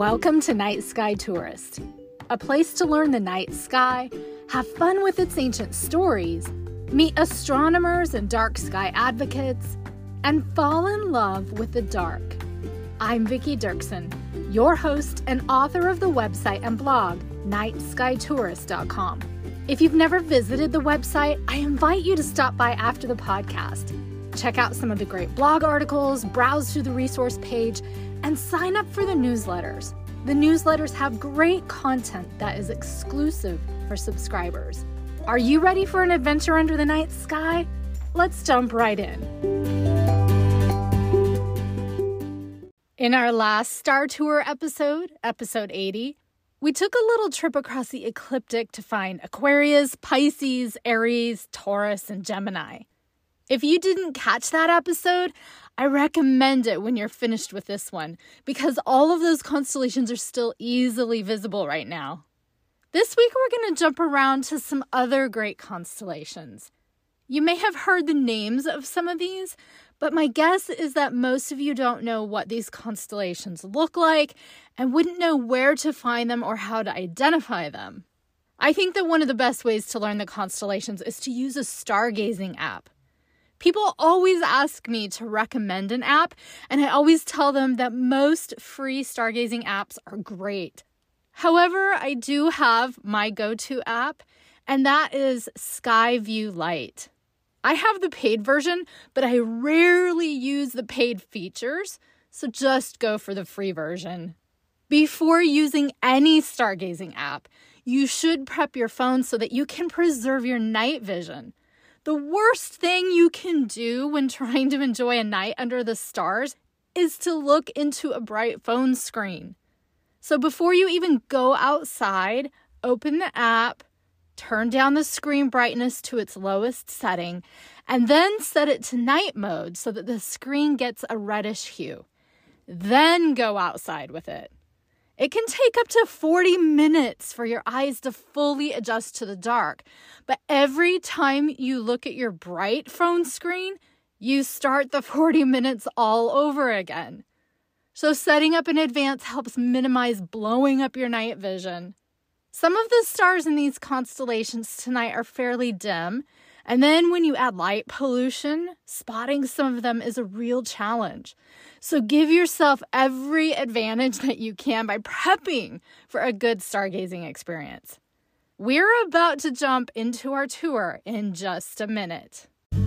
Welcome to Night Sky Tourist, a place to learn the night sky, have fun with its ancient stories, meet astronomers and dark sky advocates, and fall in love with the dark. I'm Vicki Dirksen, your host and author of the website and blog, nightskytourist.com. If you've never visited the website, I invite you to stop by after the podcast. Check out some of the great blog articles, browse through the resource page, and sign up for the newsletters. The newsletters have great content that is exclusive for subscribers. Are you ready for an adventure under the night sky? Let's jump right in. In our last Star Tour episode 80, we took a little trip across the ecliptic to find Aquarius, Pisces, Aries, Taurus, and Gemini. If you didn't catch that episode, I recommend it when you're finished with this one because all of those constellations are still easily visible right now. This week, we're going to jump around to some other great constellations. You may have heard the names of some of these, but my guess is that most of you don't know what these constellations look like and wouldn't know where to find them or how to identify them. I think that one of the best ways to learn the constellations is to use a stargazing app. People always ask me to recommend an app, and I always tell them that most free stargazing apps are great. However, I do have my go-to app, and that is Skyview Lite. I have the paid version, but I rarely use the paid features, so just go for the free version. Before using any stargazing app, you should prep your phone so that you can preserve your night vision. The worst thing you can do when trying to enjoy a night under the stars is to look into a bright phone screen. So before you even go outside, open the app, turn down the screen brightness to its lowest setting, and then set it to night mode so that the screen gets a reddish hue. Then go outside with it. It can take up to 40 minutes for your eyes to fully adjust to the dark, but every time you look at your bright phone screen, you start the 40 minutes all over again. So setting up in advance helps minimize blowing up your night vision. Some of the stars in these constellations tonight are fairly dim, and then when you add light pollution, spotting some of them is a real challenge. So give yourself every advantage that you can by prepping for a good stargazing experience. We're about to jump into our tour in just a minute.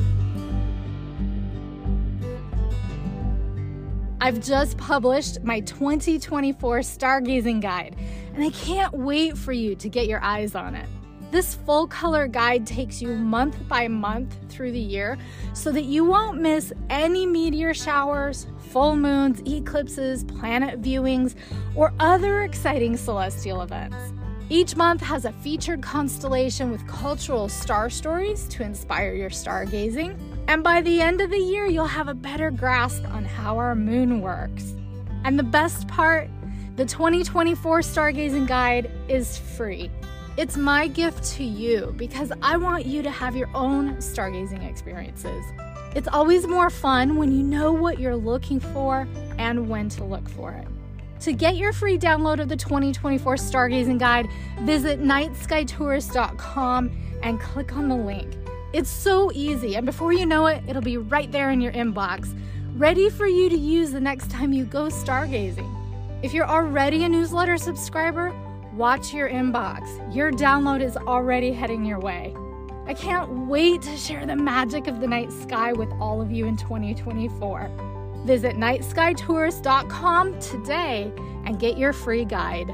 I've just published my 2024 Stargazing Guide, and I can't wait for you to get your eyes on it. This full color guide takes you month by month through the year so that you won't miss any meteor showers, full moons, eclipses, planet viewings, or other exciting celestial events. Each month has a featured constellation with cultural star stories to inspire your stargazing. And by the end of the year, you'll have a better grasp on how our moon works. And the best part, the 2024 Stargazing Guide is free. It's my gift to you because I want you to have your own stargazing experiences. It's always more fun when you know what you're looking for and when to look for it. To get your free download of the 2024 Stargazing Guide, visit nightskytourist.com and click on the link. It's so easy, and before you know it, it'll be right there in your inbox, ready for you to use the next time you go stargazing. If you're already a newsletter subscriber, watch your inbox. Your download is already heading your way. I can't wait to share the magic of the night sky with all of you in 2024. Visit nightskytourist.com today and get your free guide.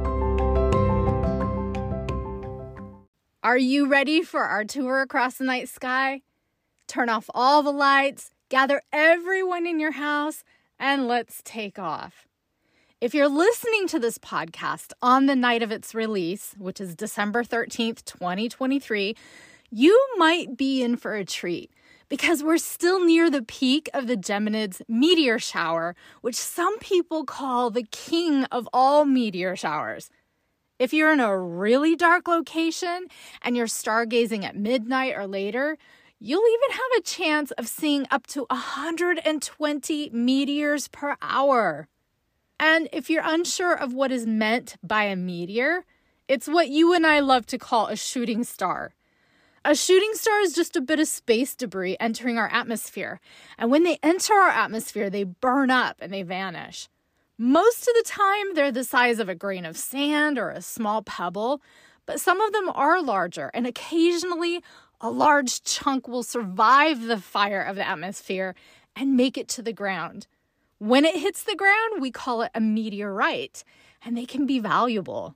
Are you ready for our tour across the night sky? Turn off all the lights, gather everyone in your house, and let's take off. If you're listening to this podcast on the night of its release, which is December 13th, 2023, you might be in for a treat because we're still near the peak of the Geminids meteor shower, which some people call the king of all meteor showers. If you're in a really dark location and you're stargazing at midnight or later, you'll even have a chance of seeing up to 120 meteors per hour. And if you're unsure of what is meant by a meteor, it's what you and I love to call a shooting star. A shooting star is just a bit of space debris entering our atmosphere. And when they enter our atmosphere, they burn up and they vanish. Most of the time, they're the size of a grain of sand or a small pebble, but some of them are larger, and occasionally a large chunk will survive the fire of the atmosphere and make it to the ground. When it hits the ground, we call it a meteorite, and they can be valuable.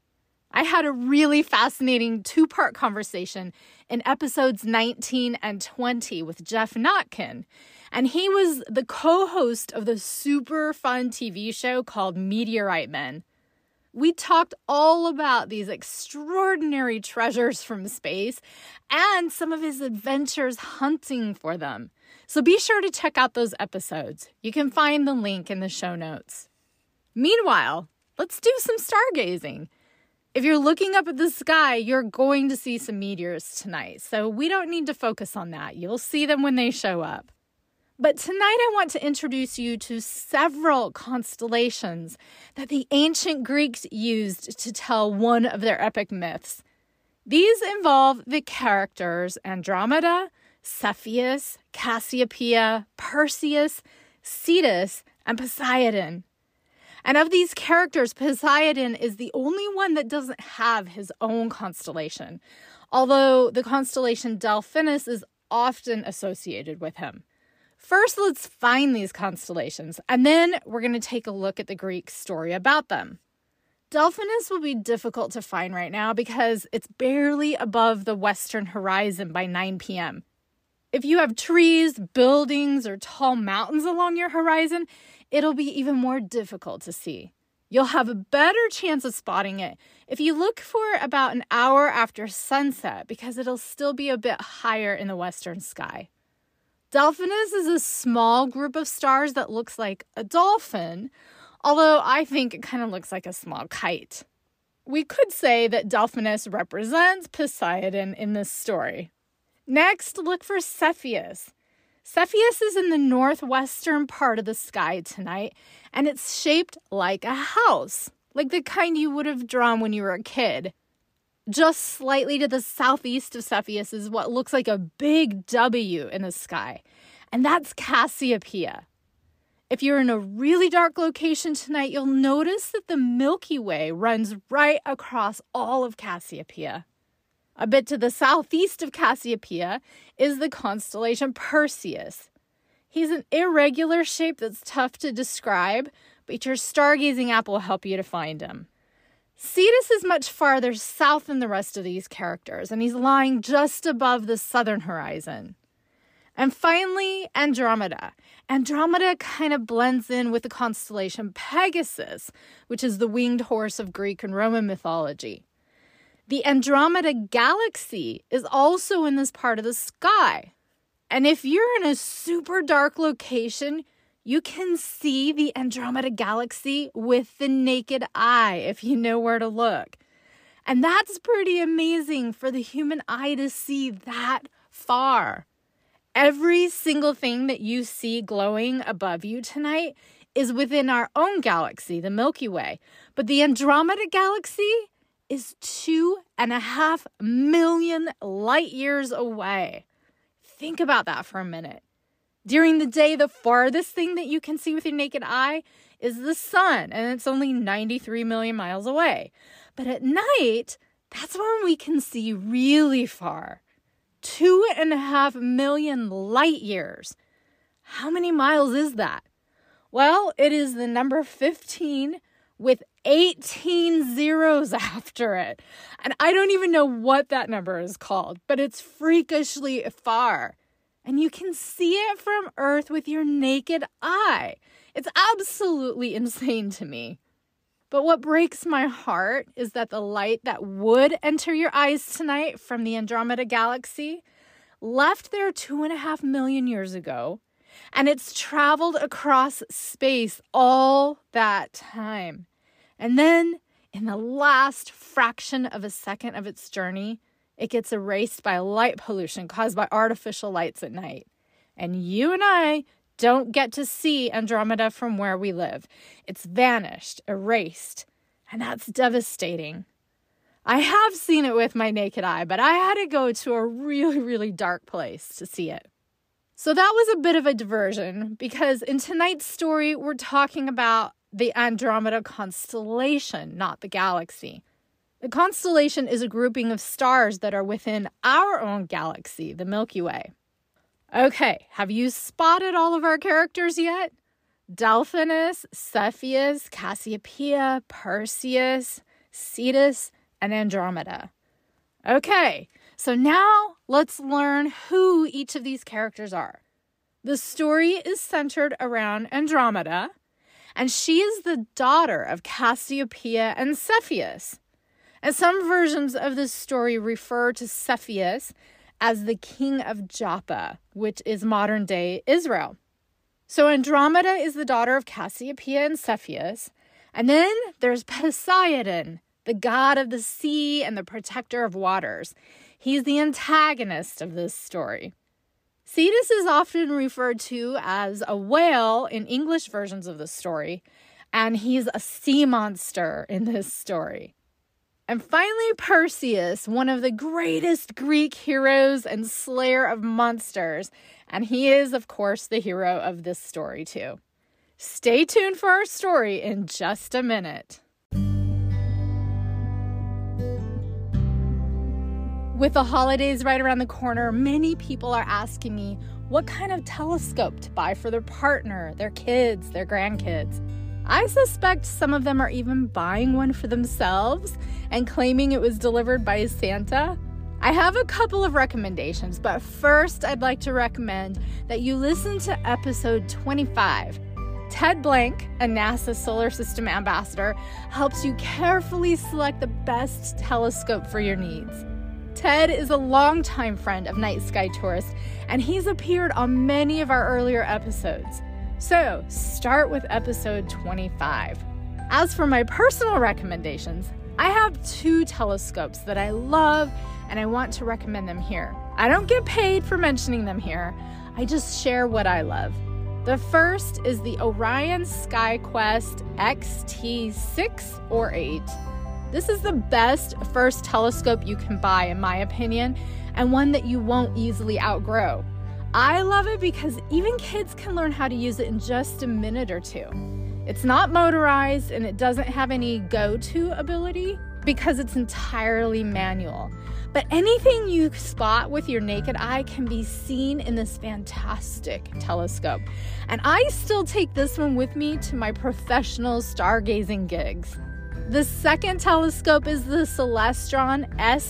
I had a really fascinating two-part conversation in episodes 19 and 20 with Jeff Notkin, and he was the co-host of the super fun TV show called Meteorite Men. We talked all about these extraordinary treasures from space and some of his adventures hunting for them. So be sure to check out those episodes. You can find the link in the show notes. Meanwhile, let's do some stargazing. If you're looking up at the sky, you're going to see some meteors tonight, so we don't need to focus on that. You'll see them when they show up. But tonight I want to introduce you to several constellations that the ancient Greeks used to tell one of their epic myths. These involve the characters Andromeda, Cepheus, Cassiopeia, Perseus, Cetus, and Poseidon. And of these characters, Poseidon is the only one that doesn't have his own constellation, although the constellation Delphinus is often associated with him. First, let's find these constellations, and then we're going to take a look at the Greek story about them. Delphinus will be difficult to find right now because it's barely above the western horizon by 9 p.m. If you have trees, buildings, or tall mountains along your horizon, it'll be even more difficult to see. You'll have a better chance of spotting it if you look for about an hour after sunset because it'll still be a bit higher in the western sky. Delphinus is a small group of stars that looks like a dolphin, although I think it kind of looks like a small kite. We could say that Delphinus represents Poseidon in this story. Next, look for Cepheus. Cepheus is in the northwestern part of the sky tonight, and it's shaped like a house, like the kind you would have drawn when you were a kid. Just slightly to the southeast of Cepheus is what looks like a big W in the sky, and that's Cassiopeia. If you're in a really dark location tonight, you'll notice that the Milky Way runs right across all of Cassiopeia. A bit to the southeast of Cassiopeia is the constellation Perseus. He's an irregular shape that's tough to describe, but your stargazing app will help you to find him. Cetus is much farther south than the rest of these characters, and he's lying just above the southern horizon. And finally, Andromeda. Andromeda kind of blends in with the constellation Pegasus, which is the winged horse of Greek and Roman mythology. The Andromeda Galaxy is also in this part of the sky. And if you're in a super dark location, you can see the Andromeda Galaxy with the naked eye if you know where to look. And that's pretty amazing for the human eye to see that far. Every single thing that you see glowing above you tonight is within our own galaxy, the Milky Way. But the Andromeda Galaxy is 2.5 million light years away. Think about that for a minute. During the day, the farthest thing that you can see with your naked eye is the sun, and it's only 93 million miles away. But at night, that's when we can see really far. 2.5 million light years. How many miles is that? Well, it is the number 15 with 18 zeros after it. And I don't even know what that number is called, but it's freakishly far. And you can see it from Earth with your naked eye. It's absolutely insane to me. But what breaks my heart is that the light that would enter your eyes tonight from the Andromeda Galaxy left there 2.5 million years ago, and it's traveled across space all that time. And then, in the last fraction of a second of its journey, it gets erased by light pollution caused by artificial lights at night. And you and I don't get to see Andromeda from where we live. It's vanished, erased, and that's devastating. I have seen it with my naked eye, but I had to go to a really, really dark place to see it. So that was a bit of a diversion because in tonight's story, we're talking about the Andromeda constellation, not the galaxy. The constellation is a grouping of stars that are within our own galaxy, the Milky Way. Okay, have you spotted all of our characters yet? Delphinus, Cepheus, Cassiopeia, Perseus, Cetus, and Andromeda. Okay, so now let's learn who each of these characters are. The story is centered around Andromeda, and she is the daughter of Cassiopeia and Cepheus. And some versions of this story refer to Cepheus as the king of Joppa, which is modern-day Israel. So Andromeda is the daughter of Cassiopeia and Cepheus, and then there's Poseidon, the god of the sea and the protector of waters. He's the antagonist of this story. Cetus is often referred to as a whale in English versions of the story, and he's a sea monster in this story. And finally, Perseus, one of the greatest Greek heroes and slayer of monsters, and he is, of course, the hero of this story too. Stay tuned for our story in just a minute. With the holidays right around the corner, many people are asking me what kind of telescope to buy for their partner, their kids, their grandkids. I suspect some of them are even buying one for themselves and claiming it was delivered by Santa. I have a couple of recommendations, but first I'd like to recommend that you listen to episode 25. Ted Blank, a NASA Solar System ambassador, helps you carefully select the best telescope for your needs. Ted is a longtime friend of Night Sky Tourist, and he's appeared on many of our earlier episodes. So, start with episode 25. As for my personal recommendations, I have 2 telescopes that I love, and I want to recommend them here. I don't get paid for mentioning them here. I just share what I love. The first is the Orion SkyQuest XT6 or 8. This is the best first telescope you can buy, in my opinion, and one that you won't easily outgrow. I love it because even kids can learn how to use it in just a minute or 2. It's not motorized and it doesn't have any go-to ability because it's entirely manual. But anything you spot with your naked eye can be seen in this fantastic telescope. And I still take this one with me to my professional stargazing gigs. The second telescope is the Celestron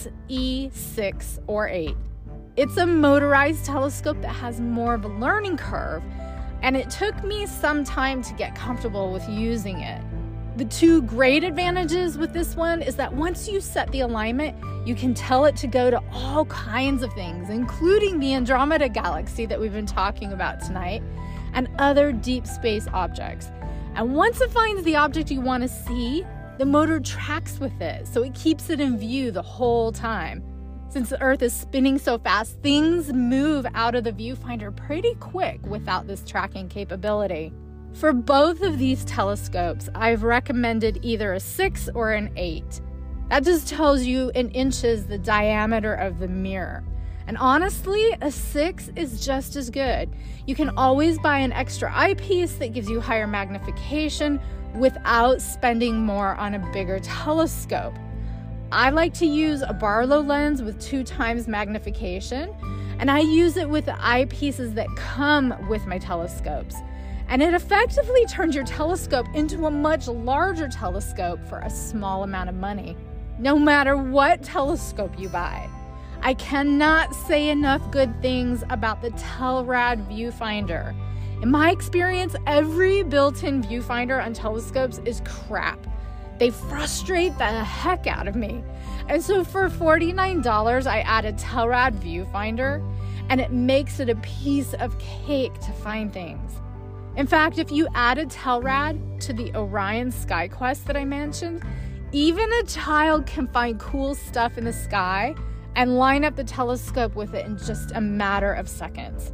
SE6 or 8. It's a motorized telescope that has more of a learning curve, and it took me some time to get comfortable with using it. The 2 great advantages with this one is that once you set the alignment, you can tell it to go to all kinds of things, including the Andromeda galaxy that we've been talking about tonight, and other deep space objects. And once it finds the object you want to see, the motor tracks with it, so it keeps it in view the whole time. Since the Earth is spinning so fast, things move out of the viewfinder pretty quick without this tracking capability. For both of these telescopes, I've recommended either a 6 or an 8. That just tells you in inches the diameter of the mirror. And honestly, a 6 is just as good. You can always buy an extra eyepiece that gives you higher magnification without spending more on a bigger telescope. I like to use a Barlow lens with 2 times magnification, and I use it with the eyepieces that come with my telescopes. And it effectively turns your telescope into a much larger telescope for a small amount of money, no matter what telescope you buy. I cannot say enough good things about the Telrad viewfinder. In my experience, every built-in viewfinder on telescopes is crap. They frustrate the heck out of me. And so for $49, I added Telrad viewfinder, and it makes it a piece of cake to find things. In fact, if you added Telrad to the Orion SkyQuest that I mentioned, even a child can find cool stuff in the sky and line up the telescope with it in just a matter of seconds.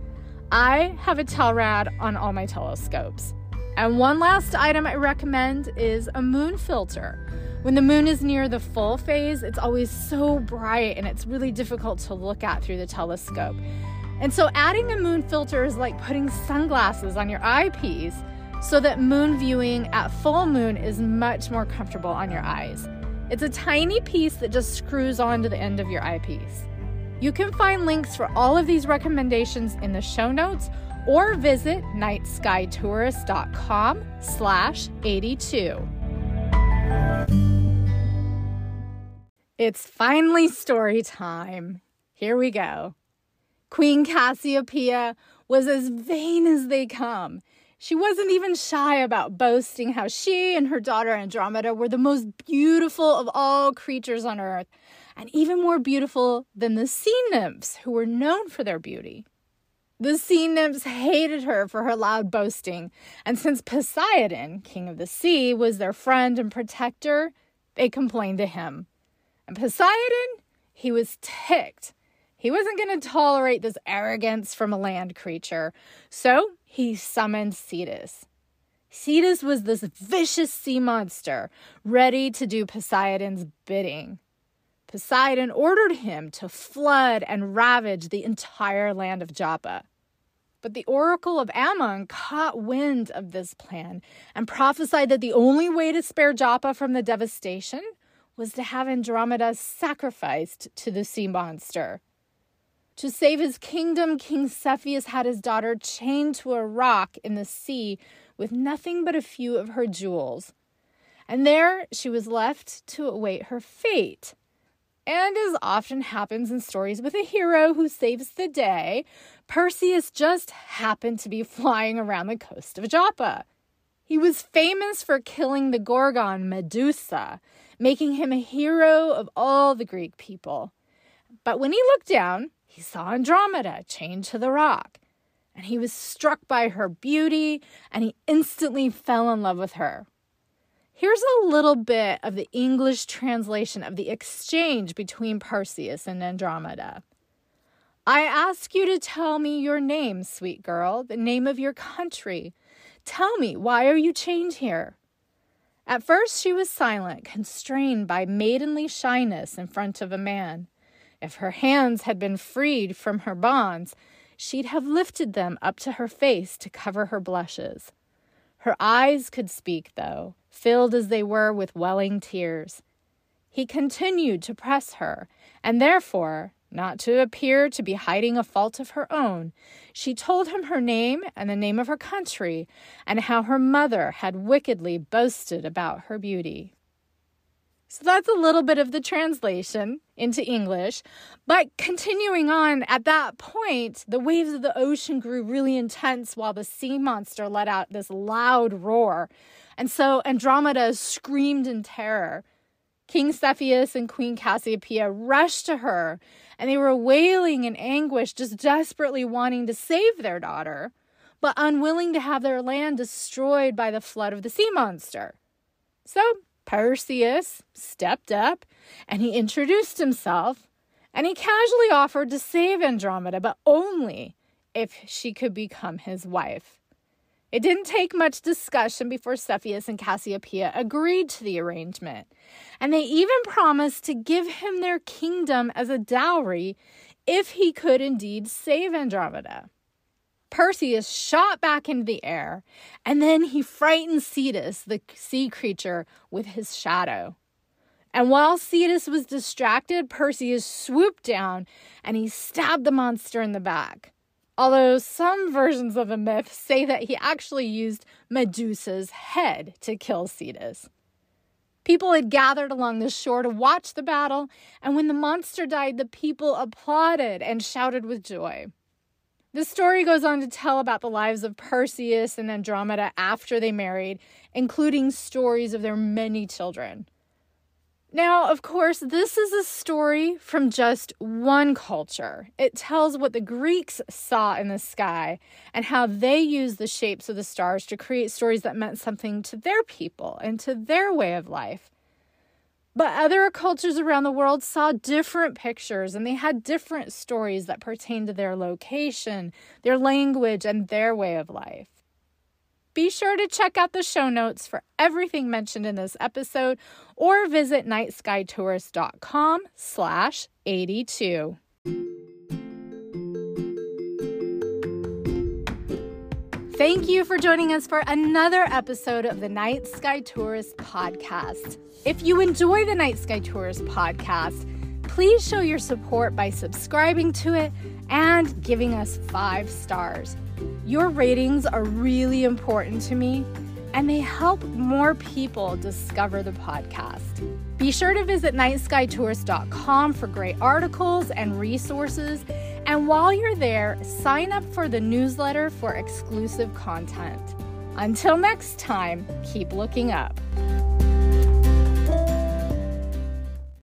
I have a Telrad on all my telescopes. And one last item I recommend is a moon filter. When the moon is near the full phase, it's always so bright and it's really difficult to look at through the telescope. And so adding a moon filter is like putting sunglasses on your eyepiece so that moon viewing at full moon is much more comfortable on your eyes. It's a tiny piece that just screws onto the end of your eyepiece. You can find links for all of these recommendations in the show notes or visit nightskytourist.com/82. It's finally story time. Here we go. Queen Cassiopeia was as vain as they come. She wasn't even shy about boasting how she and her daughter Andromeda were the most beautiful of all creatures on earth, and even more beautiful than the sea nymphs, who were known for their beauty. The sea nymphs hated her for her loud boasting, and since Poseidon, king of the sea, was their friend and protector, they complained to him. And Poseidon, he was ticked. He wasn't going to tolerate this arrogance from a land creature, so he summoned Cetus. Cetus was this vicious sea monster, ready to do Poseidon's bidding. Poseidon ordered him to flood and ravage the entire land of Joppa. But the oracle of Ammon caught wind of this plan and prophesied that the only way to spare Joppa from the devastation was to have Andromeda sacrificed to the sea monster. To save his kingdom, King Cepheus had his daughter chained to a rock in the sea with nothing but a few of her jewels. And there she was left to await her fate. And as often happens in stories with a hero who saves the day, Perseus just happened to be flying around the coast of Joppa. He was famous for killing the Gorgon Medusa, making him a hero of all the Greek people. But when he looked down, he saw Andromeda chained to the rock, and he was struck by her beauty, and he instantly fell in love with her. Here's a little bit of the English translation of the exchange between Perseus and Andromeda. "I ask you to tell me your name, sweet girl, the name of your country. Tell me, why are you chained here?" At first she was silent, constrained by maidenly shyness in front of a man. If her hands had been freed from her bonds, she'd have lifted them up to her face to cover her blushes. Her eyes could speak, though, filled as they were with welling tears. He continued to press her, and therefore, not to appear to be hiding a fault of her own, she told him her name and the name of her country, and how her mother had wickedly boasted about her beauty. So that's a little bit of the translation into English. But continuing on, at that point, the waves of the ocean grew really intense while the sea monster let out this loud roar. And so Andromeda screamed in terror. King Cepheus and Queen Cassiopeia rushed to her, and they were wailing in anguish, just desperately wanting to save their daughter, but unwilling to have their land destroyed by the flood of the sea monster. So Perseus stepped up, and he introduced himself, and he casually offered to save Andromeda, but only if she could become his wife. It didn't take much discussion before Cepheus and Cassiopeia agreed to the arrangement, and they even promised to give him their kingdom as a dowry if he could indeed save Andromeda. Perseus shot back into the air, and then he frightened Cetus, the sea creature, with his shadow. And while Cetus was distracted, Perseus swooped down, and he stabbed the monster in the back. Although some versions of the myth say that he actually used Medusa's head to kill Cetus. People had gathered along the shore to watch the battle, and when the monster died, the people applauded and shouted with joy. The story goes on to tell about the lives of Perseus and Andromeda after they married, including stories of their many children. Now, of course, this is a story from just one culture. It tells what the Greeks saw in the sky and how they used the shapes of the stars to create stories that meant something to their people and to their way of life. But other cultures around the world saw different pictures, and they had different stories that pertained to their location, their language, and their way of life. Be sure to check out the show notes for everything mentioned in this episode, or visit nightskytourist.com/82. Thank you for joining us for another episode of the Night Sky Tourist podcast. If you enjoy the Night Sky Tourist podcast, please show your support by subscribing to it and giving us 5 stars. Your ratings are really important to me, and they help more people discover the podcast. Be sure to visit nightskytourist.com for great articles and resources. And while you're there, sign up for the newsletter for exclusive content. Until next time, keep looking up.